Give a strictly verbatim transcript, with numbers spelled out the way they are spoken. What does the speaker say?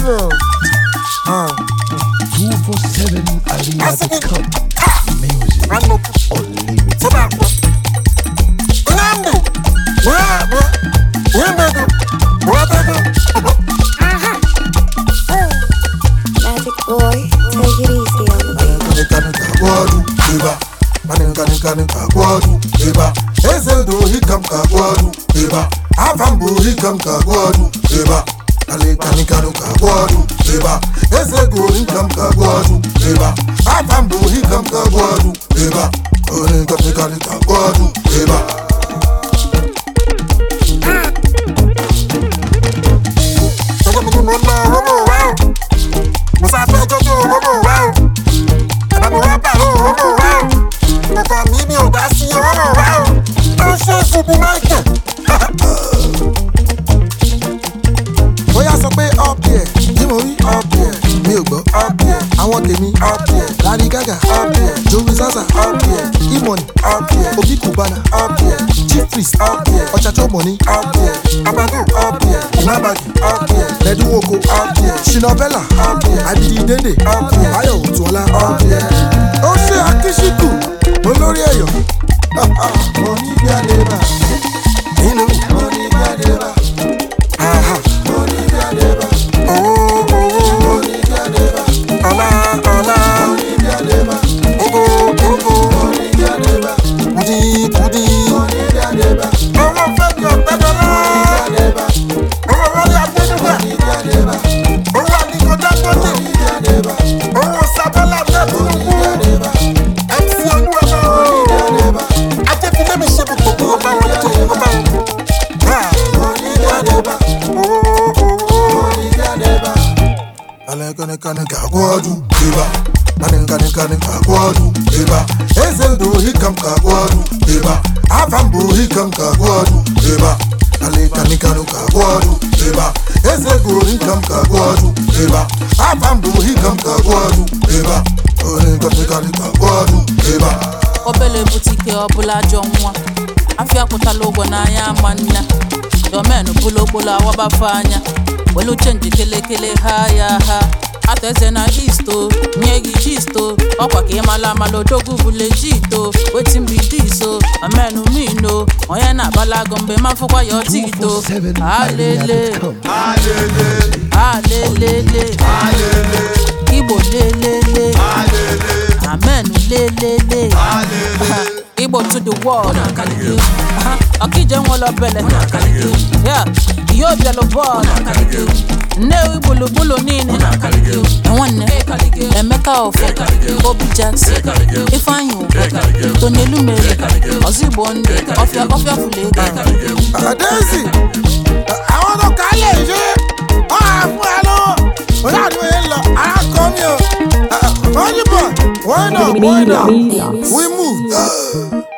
Hello. Uh. two forty-seven Arena dot com. Music unlimited. Magic boy, take it easy on the beat. Ale kanikano kagwadu eba ese go hikam kagwadu eba afambu hikam kagwadu eba ole kanikano kagwadu eba Togo mi mo na homo wow Musa fe jojo homo wow Aba mo wa pa homo wow Mo ko mi mi o da si homo wow O se subu Michael Bóyá sọ pé up here, ní mo rí up here, mi ò gbọ́ up here, àwọn tèmi up here, Lady Gaga up here, Joey Zaza up here, Imoni up here, Obi Cubana up here, Chief Priest up here, Ọ̀chàchọ́ Money up here, Abago up here, Inabagi up here, Ledu Woko up here, Shina Bella up here, Abidi Dende up here, Ayo Otuola up here. Ó ṣe Akíṣíkù, olórí ẹ̀yọ̀, mo ní bí Adébá, nínú mo ní bí Adébá. Kane kagwadu eba Kane kane kane kagwadu eba Ezendo hikam kagwadu eba Afambu hikam kagwadu eba Ale kane kane kagwadu eba Ezego hikam kagwadu eba Afambu hikam kagwadu eba Ole kane kane kagwadu eba Obele butike obula jonwa Afia kota logo na ya manna Domenu bulo bula wabafanya Welu change kele kele haya ha Ateze na isto, nyegi chisto Okwa ke mala malo dogu bule jito Wetin be this oh, amenu mino Oye na balagombe mafukwa yo tito Alele, alele, alele Igbo lelele, amenu lelele Igbo to the world Akije nwolo bele Yeah, iyo bielo ball Newi bulu bulu nini Ewane Emeka Ofe Bobby Jackson Ifeanyi Ubota Tony Lumere Ozigbo Nde Ofia Ofia Fulege Daisy Àwọn ọ̀dọ́ kálẹ̀ ṣe ọ̀hà fún ẹ lọ́wọ́ Oláàdúgbò yẹn lọ ara kọ́ mi o Wọ́n yìnbọn wọ́n náà wọ́n náà we move.